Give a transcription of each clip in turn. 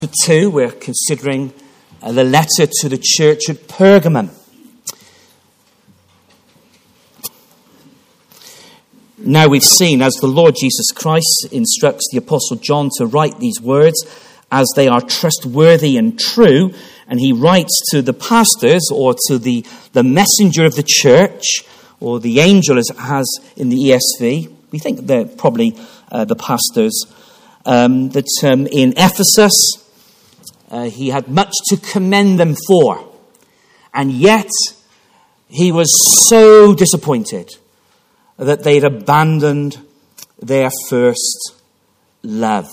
2, we're considering the letter to the church at Pergamum. Now we've seen, as the Lord Jesus Christ instructs the Apostle John to write these words, as they are trustworthy and true, and he writes to the pastors or to the messenger of the church, or the angel as it has in the ESV. We think they're probably the pastors. That in Ephesus, he had much to commend them for. And yet, he was so disappointed that they'd abandoned their first love.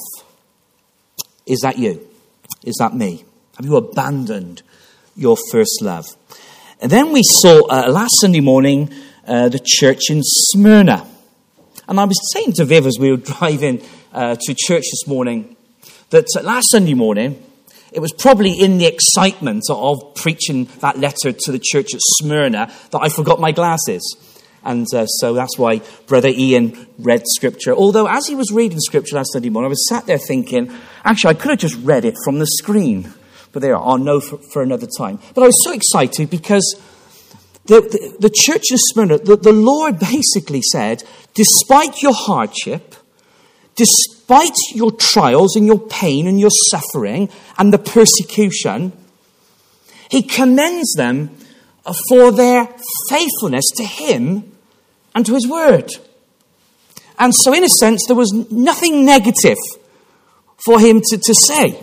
Is that you? Is that me? Have you abandoned your first love? And then we saw last Sunday morning the church in Smyrna. And I was saying to Viv as we were driving to church this morning that last Sunday morning, it was probably in the excitement of preaching that letter to the church at Smyrna that I forgot my glasses. And so that's why Brother Ian read Scripture. Although as he was reading Scripture last Sunday morning, I was sat there thinking, actually, I could have just read it from the screen. But there, I'll know for another time. But I was so excited because the church in Smyrna, the Lord basically said, despite your hardship, despite your trials and your pain and your suffering and the persecution, he commends them for their faithfulness to him and to his word. And so in a sense, there was nothing negative for him to say.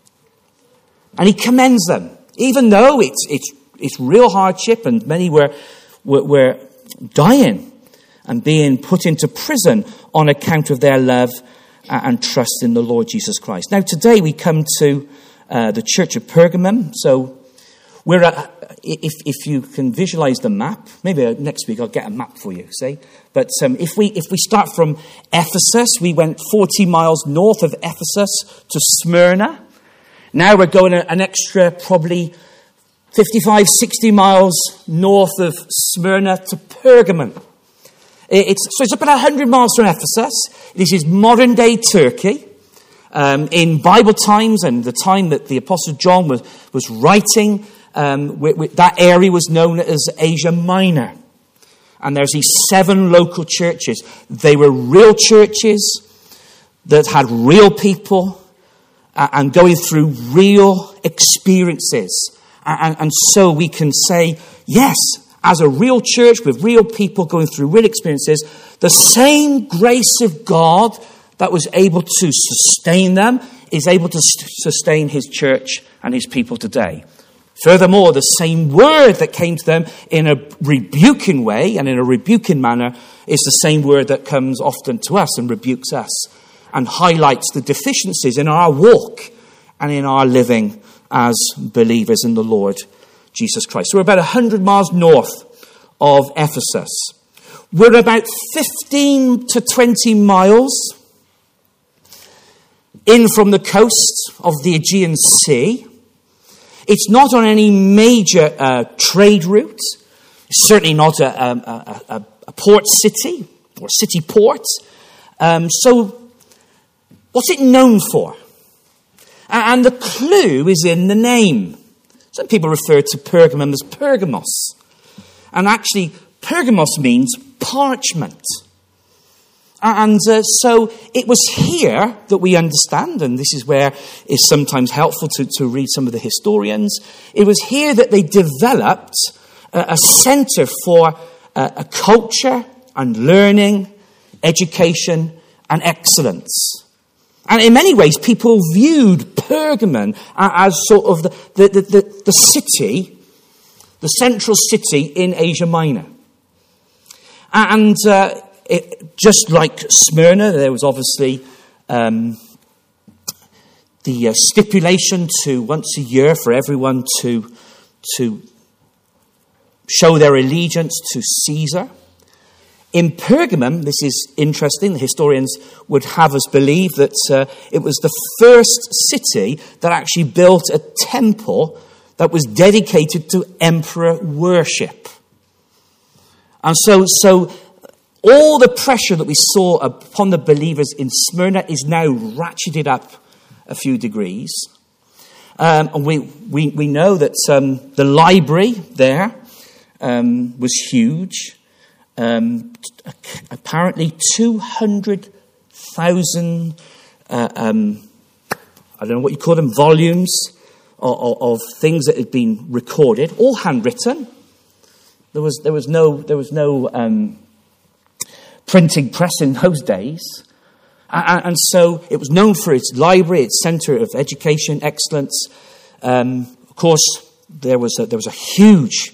And he commends them, even though it's real hardship and many were dying and being put into prison on account of their love and trust in the Lord Jesus Christ. Now today we come to the church of Pergamum. So we're if you can visualize the map, maybe next week I'll get a map for you, see? But if we start from Ephesus, we went 40 miles north of Ephesus to Smyrna. Now we're going an extra probably 55, 60 miles north of Smyrna to Pergamum. It's about 100 miles from Ephesus. This is modern-day Turkey. In Bible times and the time that the Apostle John was writing, that area was known as Asia Minor. And there's these 7 local churches. They were real churches that had real people and going through real experiences. And so we can say, yes, as a real church with real people going through real experiences, the same grace of God that was able to sustain them is able to sustain his church and his people today. Furthermore, the same word that came to them in a rebuking way and in a rebuking manner is the same word that comes often to us and rebukes us and highlights the deficiencies in our walk and in our living as believers in the Lord Jesus Christ. So we're about 100 miles north of Ephesus. We're about 15 to 20 miles in from the coast of the Aegean Sea. It's not on any major trade route. It's certainly not a port city or city port. So what's it known for? And the clue is in the name. Some people refer to Pergamum as Pergamos. And actually, Pergamos means parchment. And so it was here that we understand, and this is where it's sometimes helpful to read some of the historians, it was here that they developed a centre for a culture and learning, education and excellence. And in many ways, people viewed Pergamon as sort of the city, the central city in Asia Minor. And just like Smyrna, there was obviously the stipulation to once a year for everyone to show their allegiance to Caesar. In Pergamum, this is interesting, the historians would have us believe that it was the first city that actually built a temple that was dedicated to emperor worship. And so all the pressure that we saw upon the believers in Smyrna is now ratcheted up a few degrees. And we know that the library there was huge. Apparently 200,000, I don't know what you call them, volumes of things that had been recorded, all handwritten. There was no printing press in those days. And so it was known for its library, its centre of education, excellence. Of course, there was a huge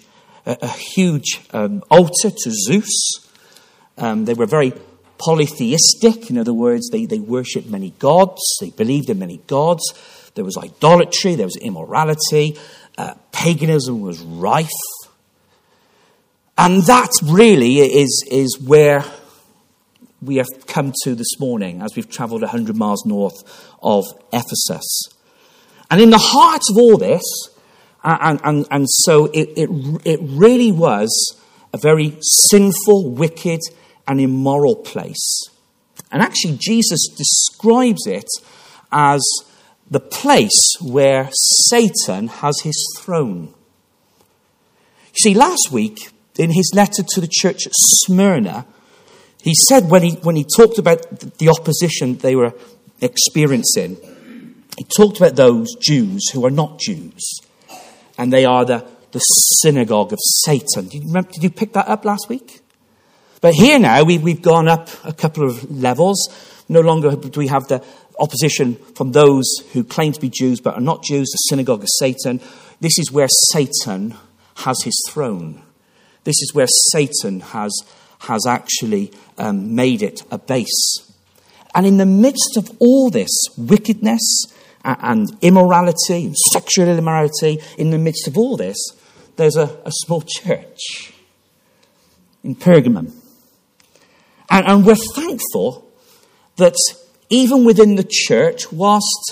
altar to Zeus. They were very polytheistic. In other words, they worshipped many gods. They believed in many gods. There was idolatry. There was immorality. Paganism was rife. And that really is where we have come to this morning as we've travelled 100 miles north of Ephesus. And in the heart of all this, and so it really was a very sinful, wicked, and immoral place. And actually, Jesus describes it as the place where Satan has his throne. You see, last week, in his letter to the church at Smyrna, he said when he talked about the opposition they were experiencing, he talked about those Jews who are not Jews. And they are the synagogue of Satan. Did you pick that up last week? But here now, we've gone up a couple of levels. No longer do we have the opposition from those who claim to be Jews but are not Jews, the synagogue of Satan. This is where Satan has his throne. This is where Satan has actually made it a base. And in the midst of all this wickedness and immorality and sexual immorality, in the midst of all this, there's a small church in Pergamum. And we're thankful that even within the church, whilst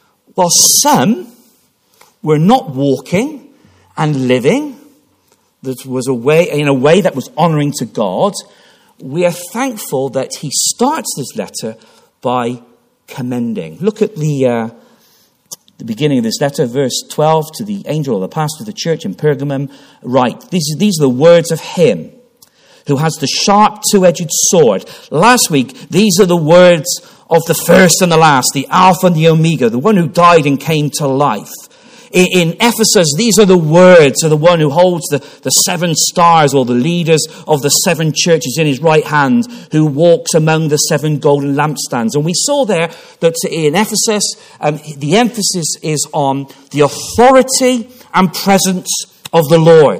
some were not walking and living that was in a way that was honouring to God, we are thankful that he starts this letter by commending. Look at the beginning of this letter, verse 12, to the angel or the pastor of the church in Pergamum. Right, these are the words of him who has the sharp two-edged sword. Last week, these are the words of the first and the last, the Alpha and the Omega, the one who died and came to life. In Ephesus, these are the words of the one who holds the 7 stars, or the leaders of the 7 churches in his right hand, who walks among the 7 golden lampstands. And we saw there that in Ephesus, the emphasis is on the authority and presence of the Lord.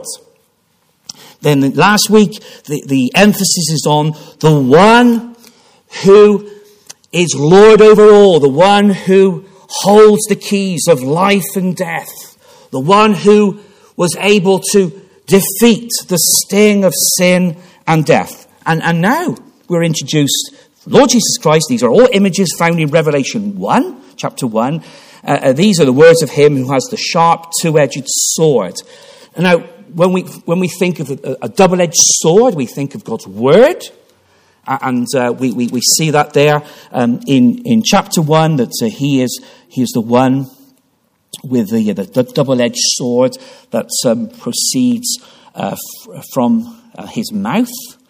Then last week, the emphasis is on the one who is Lord over all, the one who holds the keys of life and death, the one who was able to defeat the sting of sin and death. And now we're introduced, Lord Jesus Christ. These are all images found in Revelation 1, chapter 1. These are the words of him who has the sharp two-edged sword. And now, when we think of a double-edged sword, we think of God's word. And we see that there in chapter 1, that he is the one with the double-edged sword that proceeds from his mouth.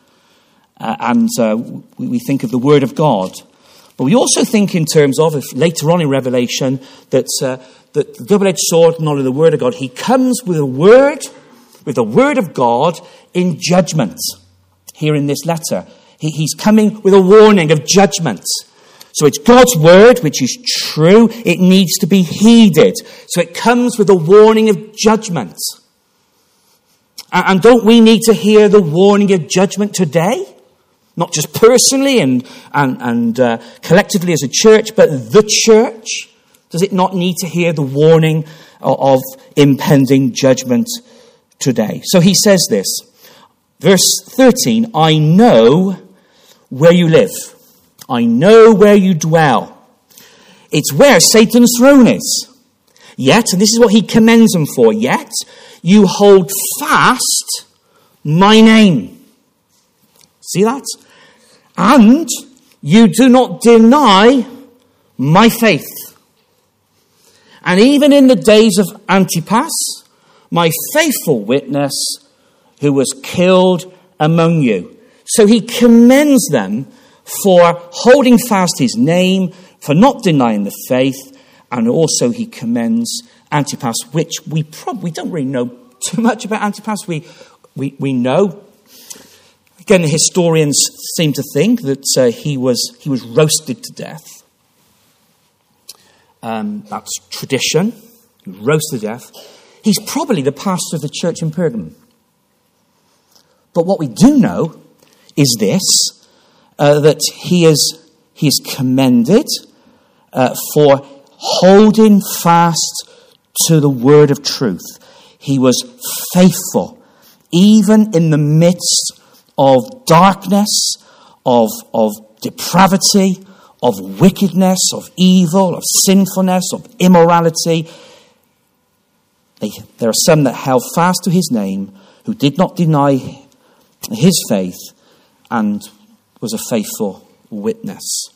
And we think of the word of God. But we also think in terms of, later on in Revelation, that the double-edged sword, not only the word of God, he comes with the word of God in judgment. Here in this letter, he's coming with a warning of judgment. So it's God's word, which is true. It needs to be heeded. So it comes with a warning of judgment. And don't we need to hear the warning of judgment today? Not just personally and collectively as a church, but the church. Does it not need to hear the warning of impending judgment today? So he says this, verse 13, I know where you live. I know where you dwell. It's where Satan's throne is. Yet, and this is what he commends them for, yet you hold fast my name. See that? And you do not deny my faith. And even in the days of Antipas, my faithful witness, who was killed among you. So he commends them for holding fast his name, for not denying the faith, and also he commends Antipas, which we don't really know too much about Antipas. We know. Again, historians seem to think that he was roasted to death. That's tradition. He was roasted to death. He's probably the pastor of the church in Pergamum. But what we do know is this, that he is commended for holding fast to the word of truth. He was faithful, even in the midst of darkness, of depravity, of wickedness, of evil, of sinfulness, of immorality. There are some that held fast to his name, who did not deny his faith, and was a faithful witness.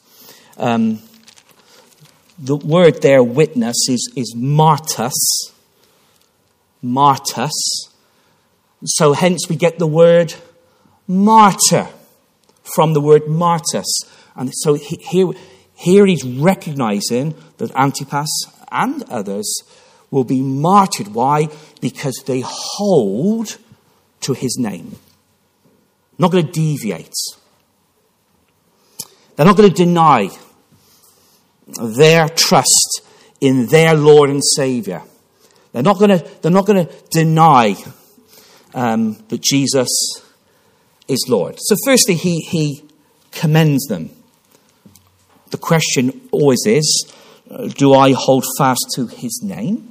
The word there, witness, is martus. Martus. So hence we get the word martyr from the word martus. And so here he's recognizing that Antipas and others will be martyred. Why? Because they hold to his name. Not going to deviate. They're not going to deny their trust in their Lord and Saviour. They're not going to deny that Jesus is Lord. So firstly, he commends them. The question always is, do I hold fast to his name?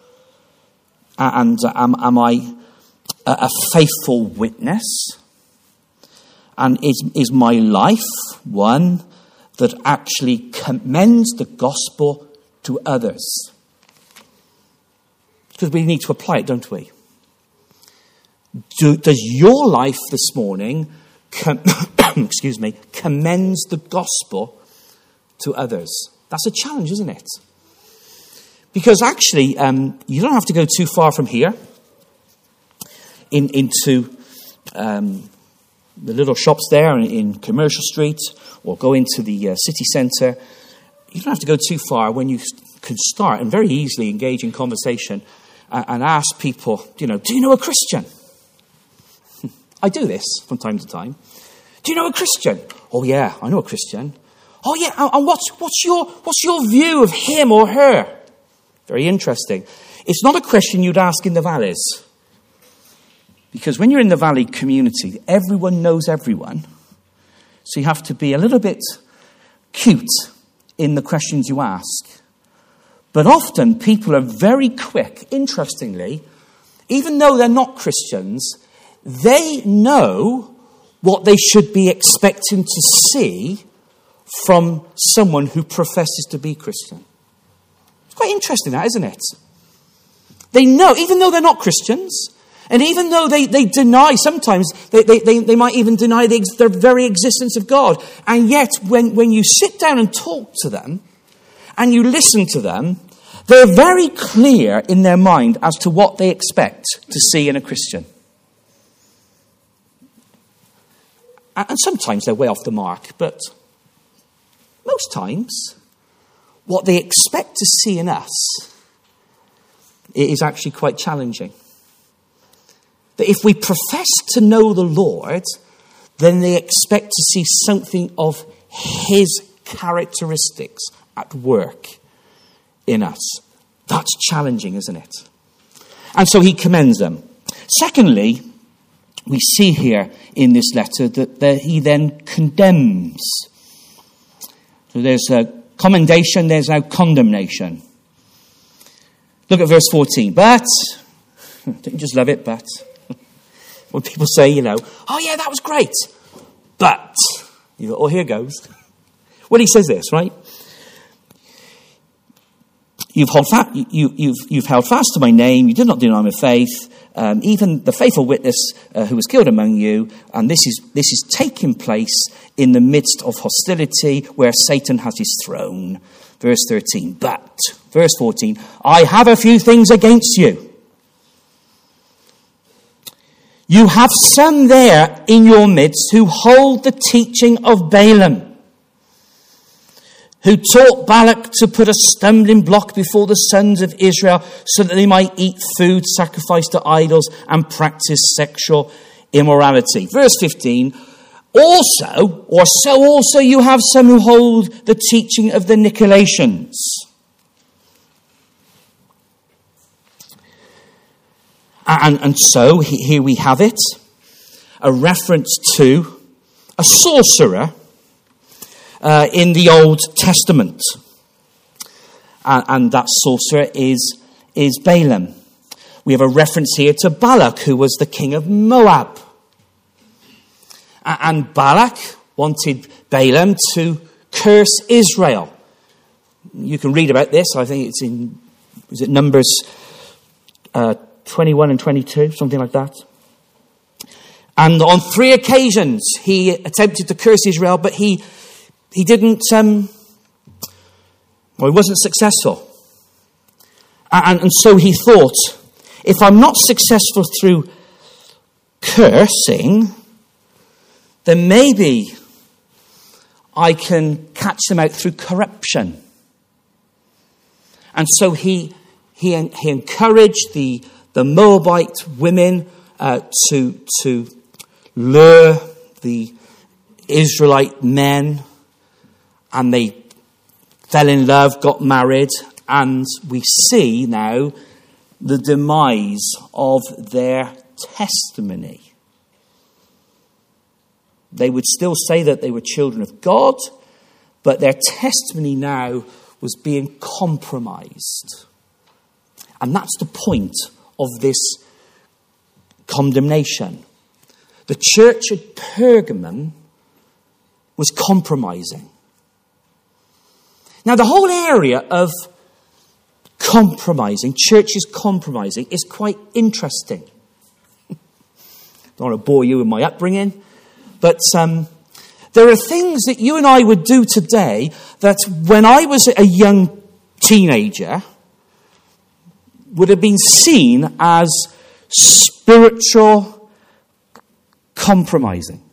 And am I a faithful witness? And is my life one that actually commends the gospel to others? Because we need to apply it, don't we? Does your life this morning, commends the gospel to others? That's a challenge, isn't it? Because actually, you don't have to go too far from here into the little shops there in Commercial Street, or go into the city centre. You don't have to go too far when you can start and very easily engage in conversation and ask people, do you know a Christian? I do this from time to time. Do you know a Christian? Oh yeah, I know a Christian. Oh yeah, and what's your view of him or her? Very interesting. It's not a question you'd ask in the valleys. Because when you're in the valley community, everyone knows everyone. So you have to be a little bit cute in the questions you ask. But often people are very quick, interestingly, even though they're not Christians, they know what they should be expecting to see from someone who professes to be Christian. It's quite interesting, that, isn't it? They know, even though they're not Christians, and even though they deny, sometimes they might even deny the very existence of God. And yet, when you sit down and talk to them, and you listen to them, they're very clear in their mind as to what they expect to see in a Christian. And sometimes they're way off the mark, but most times, what they expect to see in us is actually quite challenging. That if we profess to know the Lord, then they expect to see something of his characteristics at work in us. That's challenging, isn't it? And so he commends them. Secondly, we see here in this letter that he then condemns. So there's a commendation, there's now condemnation. Look at verse 14. But, don't you just love it, but? When people say, oh yeah, that was great, but, you go, oh, here goes. Well, he says this, right? You've held fast to my name, you did not deny my faith, even the faithful witness who was killed among you, and this is taking place in the midst of hostility where Satan has his throne. Verse 13, but, Verse 14, I have a few things against you. You have some there in your midst who hold the teaching of Balaam, who taught Balak to put a stumbling block before the sons of Israel so that they might eat food sacrificed to idols and practice sexual immorality. Verse 15, also you have some who hold the teaching of the Nicolaitans. And so here we have it, a reference to a sorcerer in the Old Testament. And that sorcerer is Balaam. We have a reference here to Balak, who was the king of Moab. And Balak wanted Balaam to curse Israel. You can read about this. I think it's in, Numbers 21 and 22, something like that. And on 3 occasions, he attempted to curse Israel, but he didn't, he wasn't successful. And so he thought, if I'm not successful through cursing, then maybe I can catch them out through corruption. And so he encouraged the Moabite women to lure the Israelite men, and they fell in love, got married, and we see now the demise of their testimony. They would still say that they were children of God, but their testimony now was being compromised. And that's the point of this condemnation. The church at Pergamum was compromising. Now, the whole area of compromising, churches compromising, is quite interesting. Don't want to bore you with my upbringing, but there are things that you and I would do today that when I was a young teenager would have been seen as spiritual compromising.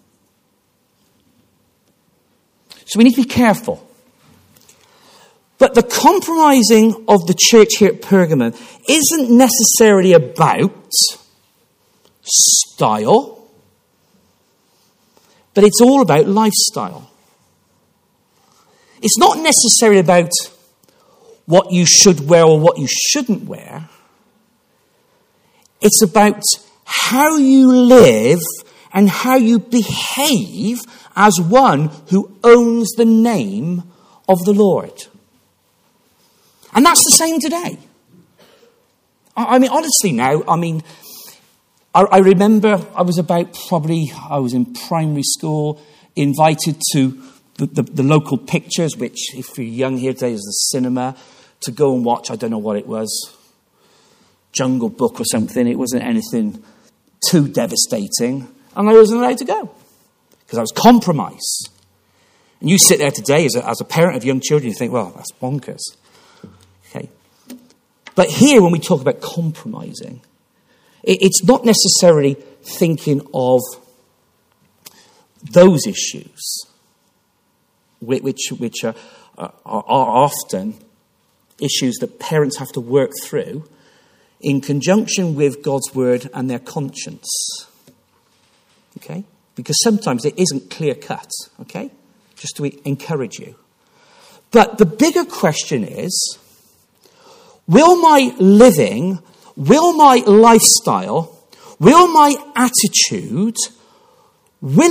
So we need to be careful. But the compromising of the church here at Pergamum isn't necessarily about style, but it's all about lifestyle. It's not necessarily about what you should wear or what you shouldn't wear. It's about how you live and how you behave as one who owns the name of the Lord. And that's the same today. I mean, honestly now, I remember I was in primary school, invited to the local pictures, which if you're young here today is the cinema, to go and watch, I don't know what it was, Jungle Book or something. It wasn't anything too devastating. And I wasn't allowed to go because I was compromised. And you sit there today as a parent of young children, you think, well, that's bonkers. Okay. But here, when we talk about compromising, it's not necessarily thinking of those issues, which are often issues that parents have to work through in conjunction with God's word and their conscience. Okay? Because sometimes it isn't clear cut. Okay? Just to encourage you. But the bigger question is, will my living, will my lifestyle, will my attitude, will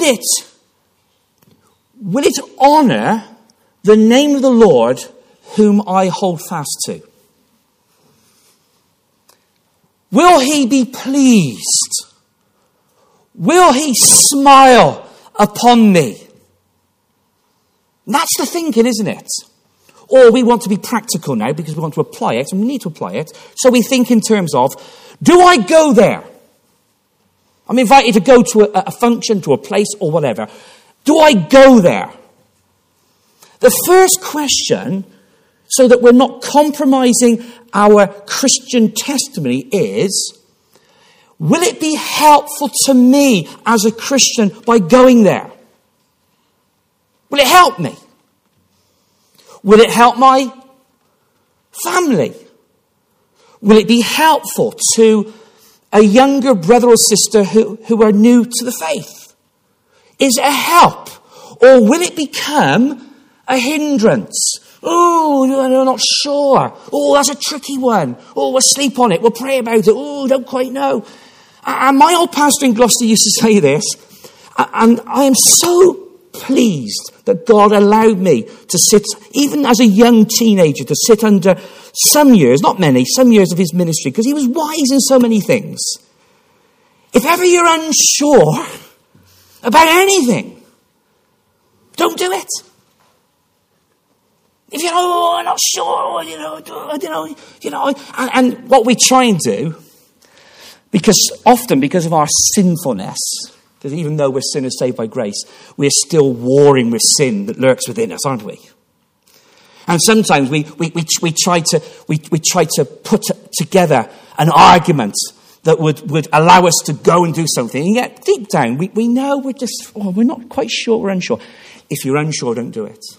it honour the name of the Lord whom I hold fast to? Will he be pleased? Will he smile upon me? That's the thinking, isn't it? Or we want to be practical now because we want to apply it, and we need to apply it. So we think in terms of, do I go there? I'm invited to go to a function, to a place or whatever. Do I go there? The first question so that we're not compromising our Christian testimony is, will it be helpful to me as a Christian by going there? Will it help me? Will it help my family? Will it be helpful to a younger brother or sister who are new to the faith? Is it a help? Or will it become a hindrance? Oh, I'm not sure. Oh, that's a tricky one. Oh, we'll sleep on it. We'll pray about it. Oh, don't quite know. And my old pastor in Gloucester used to say this, and I am so pleased that God allowed me to sit, even as a young teenager, to sit under some years, not many, some years of his ministry, because he was wise in so many things. If ever you're unsure about anything, don't do it. If you're, I'm not sure, and what we try and do, because of our sinfulness, because even though we're sinners saved by grace, we're still warring with sin that lurks within us, aren't we? And sometimes we try to put together an argument that would allow us to go and do something. And yet, deep down, we know we're not quite sure, we're unsure. If you're unsure, don't do it.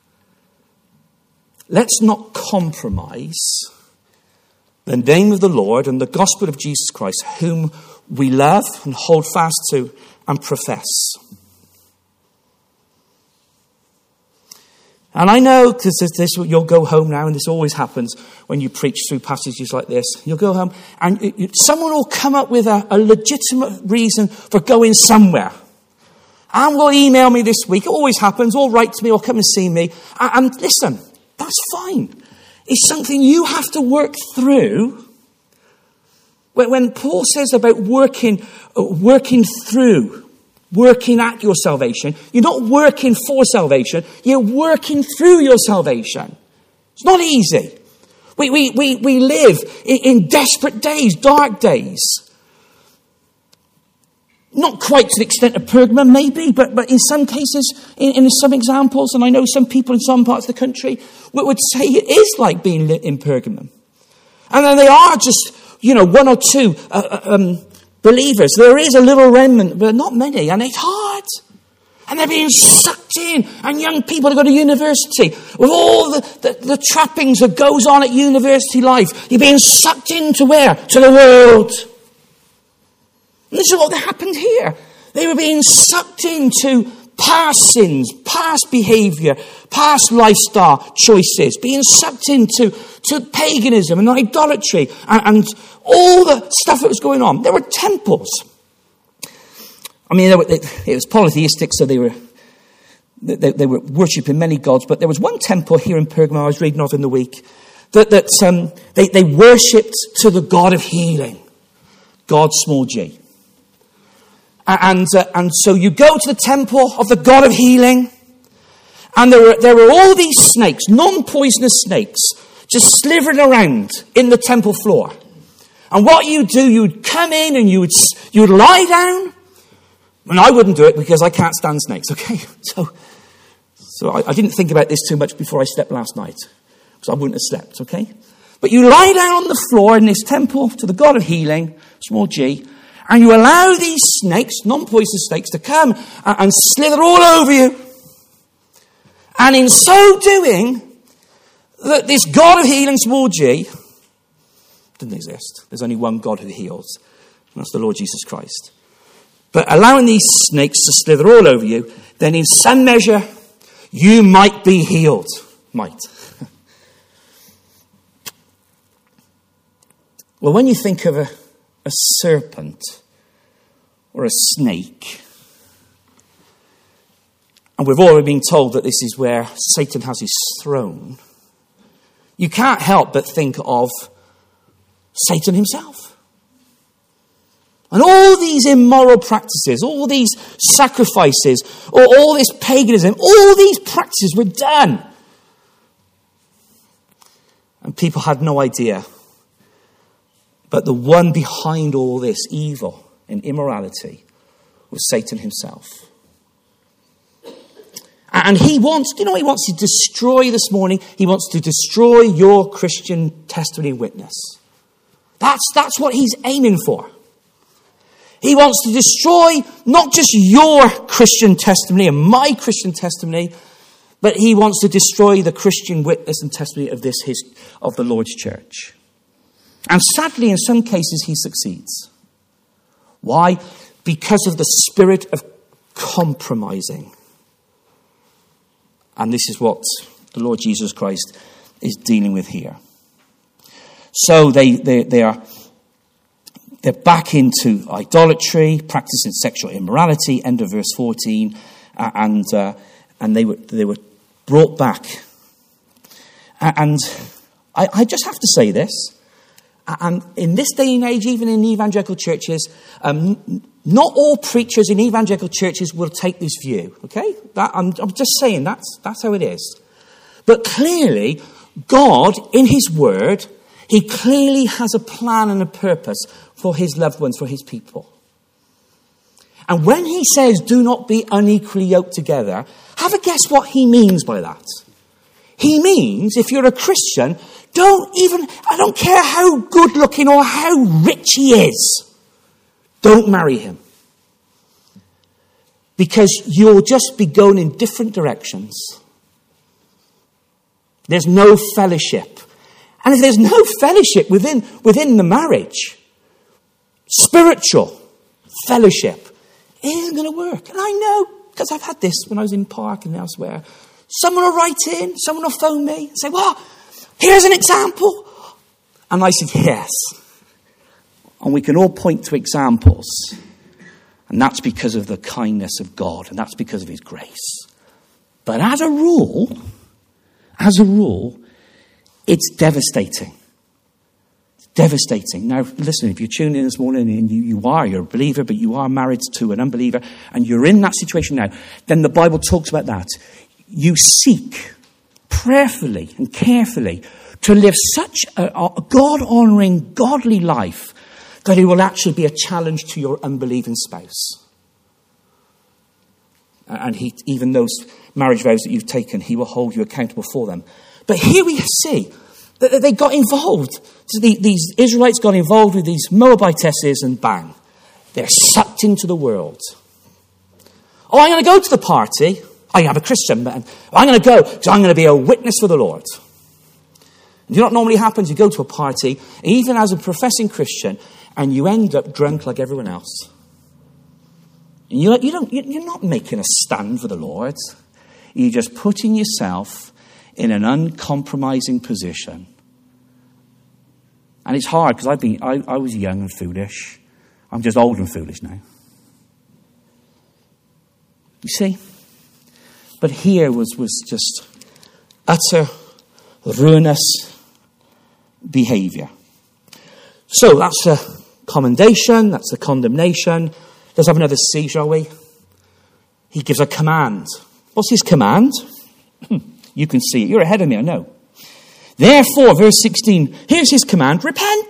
Let's not compromise the name of the Lord and the gospel of Jesus Christ, whom we love and hold fast to and profess. And I know, because you'll go home now, and this always happens when you preach through passages like this. You'll go home, and someone will come up with a legitimate reason for going somewhere. And will email me this week. It always happens. Or write to me, or come and see me. And listen, that's fine. It's something you have to work through. When Paul says about working through, working at your salvation, you're not working for salvation, you're working through your salvation. It's not easy. We live in desperate days, dark days. Not quite to the extent of Pergamum, maybe, but in some cases, in some examples, and I know some people in some parts of the country would say it is like being in Pergamum. And then they are just, one or two believers. There is a little remnant, but not many, and it's hard. And they're being sucked in, and young people who go to university, with all the trappings that goes on at university life, you're being sucked into where? To the world. And this is what happened here. They were being sucked into past sins, past behaviour, past lifestyle choices, being sucked into paganism and idolatry and all the stuff that was going on. There were temples. I mean, it was polytheistic, so they were worshipping many gods. But there was one temple here in Pergamum I was reading of in the week that they worshipped to the God of healing, God small g. And so you go to the temple of the God of healing, and there were all these snakes, non-poisonous snakes, just slithering around in the temple floor. And what you do, you'd come in and you'd lie down. And I wouldn't do it because I can't stand snakes, okay? So I didn't think about this too much before I slept last night, because I wouldn't have slept, okay? But you lie down on the floor in this temple to the God of healing, small g, and you allow these snakes, non-poisonous snakes, to come and slither all over you. And in so doing, that this God of healing, small g, doesn't exist. There's only one God who heals, and that's the Lord Jesus Christ. But allowing these snakes to slither all over you, then in some measure, you might be healed. Might. Well, when you think of a serpent or a snake, and we've already been told that this is where Satan has his throne, you can't help but think of Satan himself. And all these immoral practices, all these sacrifices, or all this paganism, all these practices were done. And people had no idea. But the one behind all this evil and immorality was Satan himself. And he wants, he wants to destroy this morning? He wants to destroy your Christian testimony witness. That's what he's aiming for. He wants to destroy not just your Christian testimony and my Christian testimony, but he wants to destroy the Christian witness and testimony of the Lord's church. And sadly, in some cases, he succeeds. Why? Because of the spirit of compromising. And this is what the Lord Jesus Christ is dealing with here. So they're back into idolatry, practicing sexual immorality. End of verse 14, and they were brought back. And I just have to say this. And in this day and age, even in evangelical churches, not all preachers in evangelical churches will take this view. Okay, I'm just saying that's how it is. But clearly, God, in His Word, He clearly has a plan and a purpose for His loved ones, for His people. And when He says, "Do not be unequally yoked together," have a guess what He means by that. He means, if you're a Christian, I don't care how good looking or how rich he is, don't marry him. Because you'll just be going in different directions. There's no fellowship. And if there's no fellowship within the marriage, spiritual fellowship, it isn't going to work. And I know, because I've had this when I was in Park and elsewhere. Someone will write in, someone will phone me and say, "Well, here's an example." And I said, "Yes." And we can all point to examples. And that's because of the kindness of God. And that's because of His grace. But as a rule, it's devastating. It's devastating. Now, listen, if you're tuning in this morning and you're a believer, but you are married to an unbeliever, and you're in that situation now, then the Bible talks about that. You seek prayerfully and carefully to live such a God-honouring, godly life that it will actually be a challenge to your unbelieving spouse. And even those marriage vows that you've taken, He will hold you accountable for them. But here we see that they got involved. These Israelites got involved with these Moabitesses, and bang, they're sucked into the world. Oh, I'm going to go to the party. I am a Christian, but I'm going to go because I'm going to be a witness for the Lord. And you know what normally happens? You go to a party, even as a professing Christian, and you end up drunk like everyone else. And you're not making a stand for the Lord. You're just putting yourself in an uncompromising position. And it's hard because I was young and foolish. I'm just old and foolish now. You see? But here was just utter, ruinous behaviour. So that's a commendation, that's a condemnation. Let's have another C, shall we? He gives a command. What's his command? You can see it. You're ahead of me, I know. Therefore, verse 16, here's his command: repent.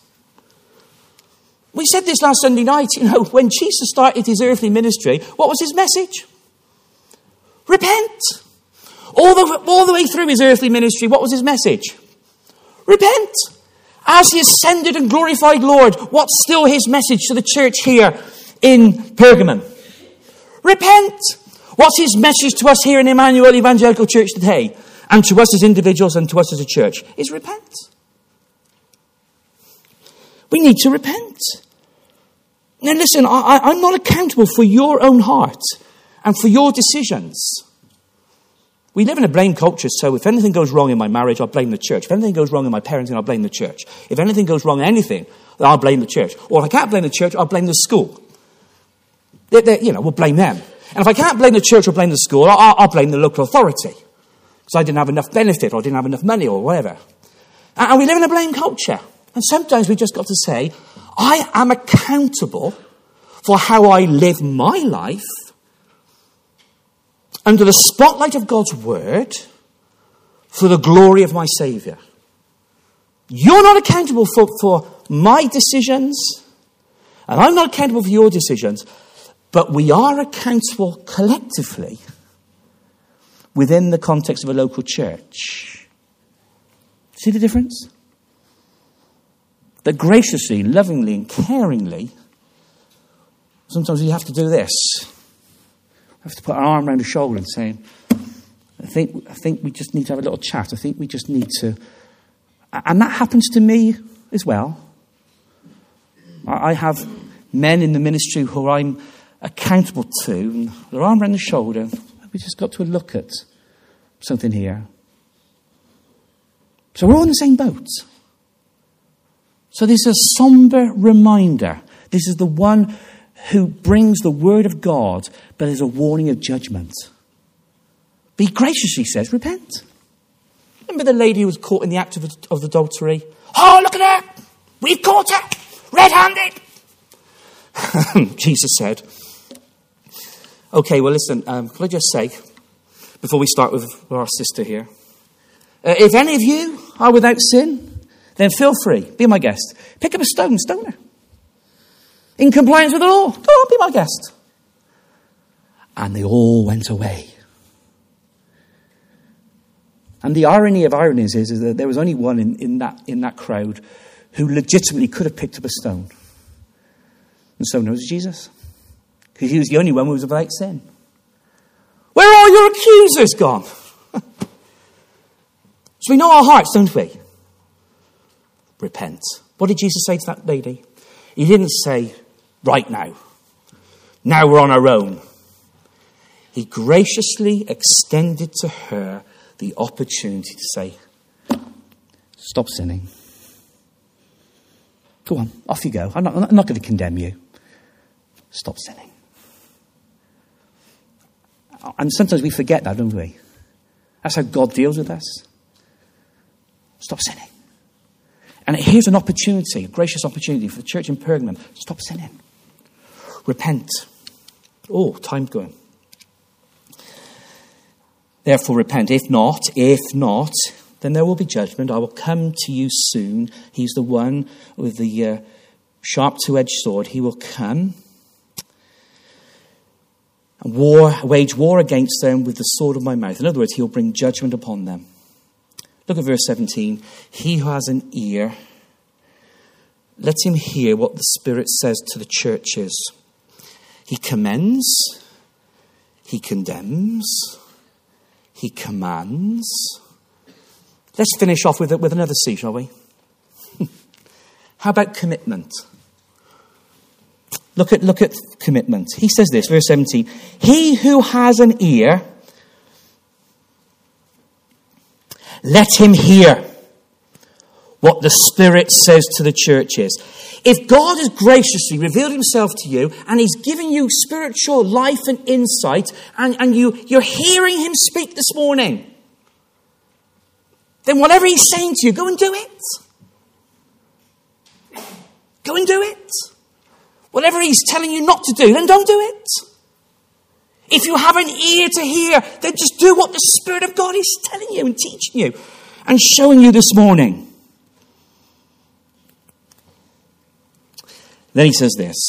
We said this last Sunday night, when Jesus started his earthly ministry, what was his message? Repent. All the way through his earthly ministry, what was his message? Repent. As he ascended and glorified Lord, what's still his message to the church here in Pergamon? Repent. What's his message to us here in Emmanuel Evangelical Church today? And to us as individuals and to us as a church? Is repent. We need to repent. Now listen, I'm not accountable for your own heart and for your decisions. We live in a blame culture, so if anything goes wrong in my marriage, I'll blame the church. If anything goes wrong in my parenting, I'll blame the church. If anything goes wrong in anything, then I'll blame the church. Or if I can't blame the church, I'll blame the school. We'll blame them. And if I can't blame the church or blame the school, I'll blame the local authority. Because I didn't have enough benefit or I didn't have enough money or whatever. And we live in a blame culture. And sometimes we just got to say, I am accountable for how I live my life under the spotlight of God's word for the glory of my Saviour. You're not accountable for my decisions, and I'm not accountable for your decisions, but we are accountable collectively within the context of a local church. See the difference? That graciously, lovingly, and caringly, sometimes we have to do this. We have to put our arm around a shoulder and saying, I think we just need to have a little chat. I think we just need to... And that happens to me as well. I have men in the ministry who I'm accountable to, and their arm around the shoulder. We just got to look at something here. So we're all in the same boat. So this is a somber reminder. This is the one who brings the word of God, but is a warning of judgment. But he graciously says, repent. Remember the lady who was caught in the act of adultery? Oh, look at her! We've caught her! Red-handed! Jesus said, okay, well listen, can I just say, before we start with our sister here, if any of you are without sin, then feel free, be my guest. Pick up a stone, stone her. In compliance with the law, go on, be my guest. And they all went away. And the irony of ironies is that there was only one in that crowd who legitimately could have picked up a stone. And so knows Jesus. Because he was the only one who was without sin. Where are all your accusers gone? So we know our hearts, don't we? Repent. What did Jesus say to that lady? He didn't say, right now. Now we're on our own. He graciously extended to her the opportunity to say, stop sinning. Go on, off you go. I'm not going to condemn you. Stop sinning. And sometimes we forget that, don't we? That's how God deals with us. Stop sinning. And here's an opportunity, a gracious opportunity for the church in Pergamum. Stop sinning. Repent. Oh, time's going. Therefore repent. If not, then there will be judgment. I will come to you soon. He's the one with the sharp two-edged sword. He will come and wage war against them with the sword of my mouth. In other words, he'll bring judgment upon them. Look at verse 17. He who has an ear, let him hear what the Spirit says to the churches. He commends, he condemns, he commands. Let's finish off with another C, shall we? How about commitment? Look at commitment. He says this, verse 17. He who has an ear, let him hear what the Spirit says to the churches. If God has graciously revealed himself to you and he's giving you spiritual life and insight and you're hearing him speak this morning, then whatever he's saying to you, go and do it. Go and do it. Whatever he's telling you not to do, then don't do it. If you have an ear to hear, then just do what the Spirit of God is telling you and teaching you and showing you this morning. Then he says this.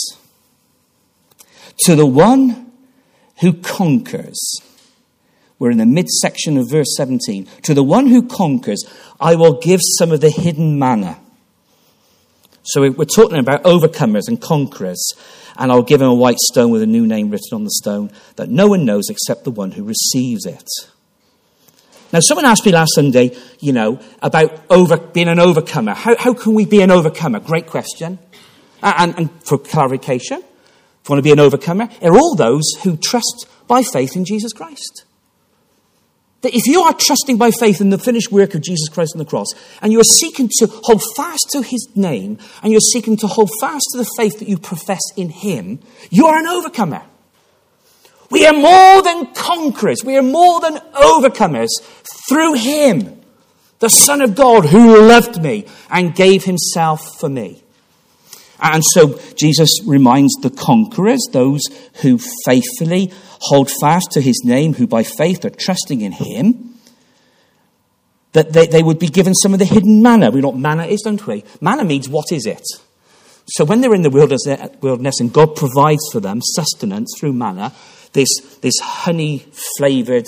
To the one who conquers, we're in the midsection of verse 17. To the one who conquers, I will give some of the hidden manna. So we're talking about overcomers and conquerors. And I'll give him a white stone with a new name written on the stone that no one knows except the one who receives it. Now, someone asked me last Sunday, about being an overcomer. How can we be an overcomer? Great question. And for clarification, if you want to be an overcomer, are all those who trust by faith in Jesus Christ. That if you are trusting by faith in the finished work of Jesus Christ on the cross, and you are seeking to hold fast to his name, and you're seeking to hold fast to the faith that you profess in him, you are an overcomer. We are more than conquerors. We are more than overcomers through him, the Son of God who loved me and gave himself for me. And so Jesus reminds the conquerors, those who faithfully hold fast to his name, who by faith are trusting in him, that they would be given some of the hidden manna. We know what manna is, don't we? Manna means what is it? So when they're in the wilderness and God provides for them sustenance through manna, this honey-flavoured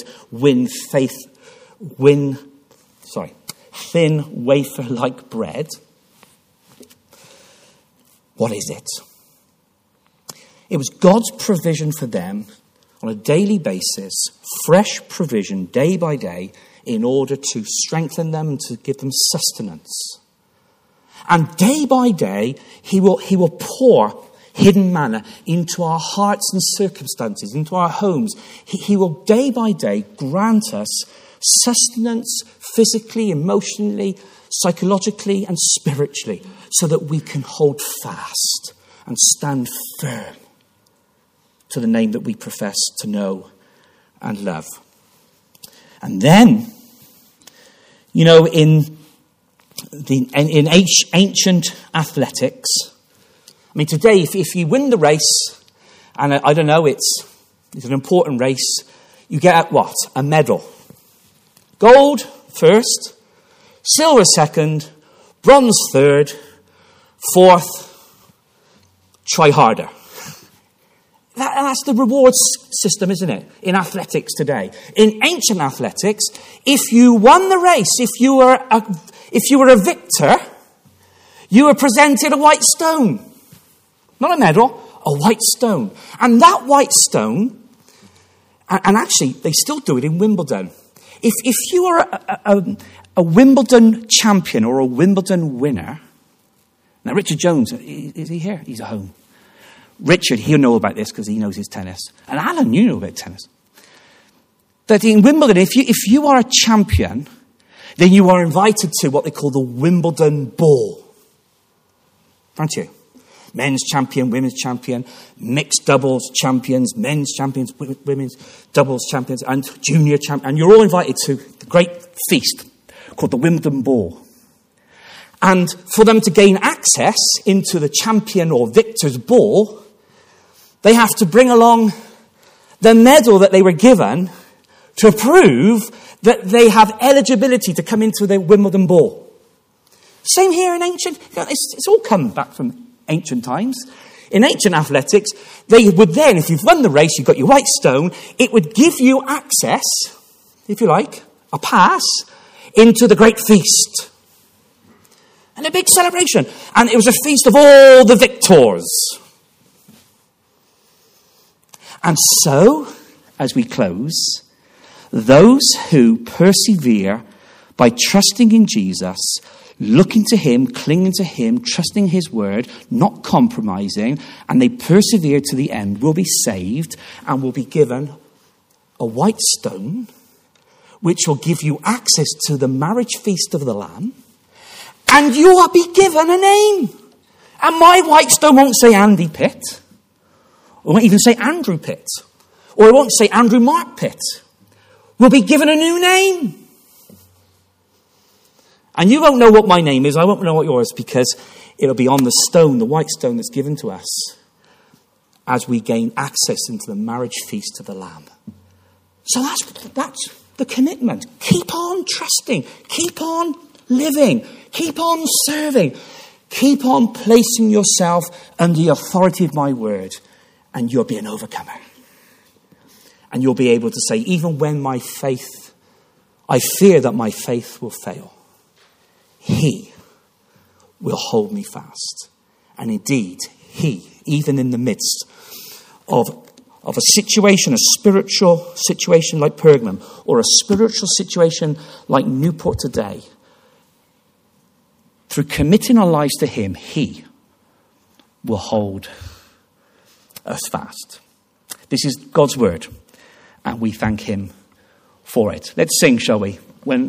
thin wafer-like bread. What is it? It was God's provision for them on a daily basis, fresh provision day by day, in order to strengthen them and to give them sustenance. And day by day, he will pour hidden manna into our hearts and circumstances, into our homes. He will day by day grant us sustenance physically, emotionally, psychologically, and spiritually, so that we can hold fast and stand firm to the name that we profess to know and love. And then, you know, in ancient athletics, I mean, today, if you win the race, and I don't know, it's an important race, you get what? A medal. Gold first, silver second, bronze third, fourth, try harder. That's the rewards system, isn't it, in athletics today? In ancient athletics, if you won the race, if you were a victor, you were presented a white stone. Not a medal, a white stone. And that white stone, and actually they still do it in Wimbledon. If you are a Wimbledon champion or a Wimbledon winner, now Richard Jones, is he here? He's at home. Richard, he'll know about this because he knows his tennis. And Alan, you know about tennis. That in Wimbledon, if you are a champion, then you are invited to what they call the Wimbledon Ball. Aren't you? Men's champion, women's champion, mixed doubles champions, men's champions, women's doubles champions, and junior champions. And you're all invited to the great feast called the Wimbledon Ball. And for them to gain access into the champion or victor's ball, they have to bring along the medal that they were given to prove that they have eligibility to come into the Wimbledon Ball. Same here in ancient. It's all come back from ancient times. In ancient athletics, they would then, if you've won the race, you've got your white stone, it would give you access, if you like, a pass into the great feast. And a big celebration. And it was a feast of all the victors. And so, as we close, those who persevere by trusting in Jesus, looking to him, clinging to him, trusting his word, not compromising, and they persevere to the end, will be saved and will be given a white stone, which will give you access to the marriage feast of the Lamb, and you will be given a name. And my white stone won't say Andy Pitt. It won't even say Andrew Pitt. Or it won't say Andrew Mark Pitt. We'll be given a new name. And you won't know what my name is. I won't know what yours, because it'll be on the stone, the white stone that's given to us, as we gain access into the marriage feast of the Lamb. So that's the commitment. Keep on trusting. Keep on living. Keep on serving. Keep on placing yourself under the authority of my word, and you'll be an overcomer. And you'll be able to say, even when I fear that my faith will fail, he will hold me fast. And indeed, he, even in the midst of a situation, a spiritual situation like Pergamum, or a spiritual situation like Newport today, through committing our lives to him, he will hold us fast. This is God's word, and we thank him for it. Let's sing, shall we?